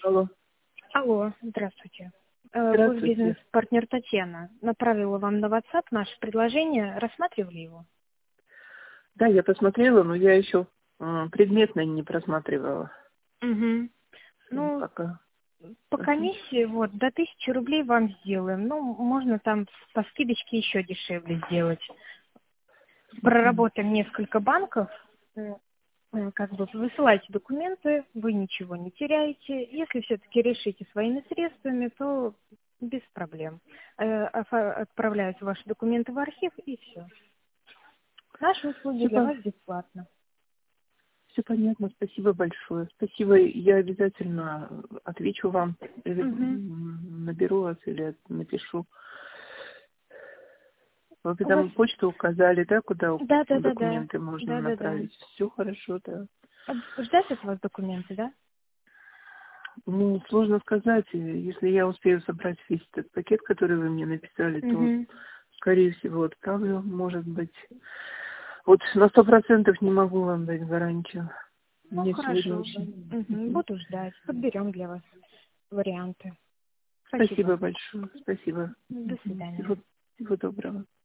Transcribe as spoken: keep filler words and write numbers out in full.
Алло. Алло, здравствуйте. Э, Ваш Здравствуйте. бизнес-партнер Татьяна направила вам на WhatsApp наше предложение. Рассматривали его? Да, я посмотрела, но я еще м, предметно не просматривала. Угу. М, Ну, Пока. по Мгм. комиссии вот до тысячи рублей вам сделаем. Ну, можно там по скидочке еще дешевле сделать. Мгм. Проработаем несколько банков. э, э, Как бы высылайте документы, вы ничего не теряете. Если все-таки решите своими средствами, то без проблем. Э, офа- Отправляются ваши документы в архив и все. Наши услуги Все, для по- вас бесплатно. все понятно. Спасибо большое. Спасибо. Я обязательно отвечу вам. Или Угу. м, наберу вас или напишу. Вы У вас... там почту указали, да, куда Да, да, да, да. документы можно Да, да, да. направить. Все хорошо, да. А Ждать от вас документы, да? Ну, сложно сказать. Если я успею собрать весь этот пакет, который вы мне написали, то, Угу. скорее всего, отправлю, может быть. Вот на сто процентов не могу вам дать гарантию. Ну, Мне сегодня хорошо. очень... Угу. Мгм. Буду ждать. Подберем для вас варианты. Спасибо. Спасибо большое. Спасибо. До Мгм. свидания. Всего, всего доброго.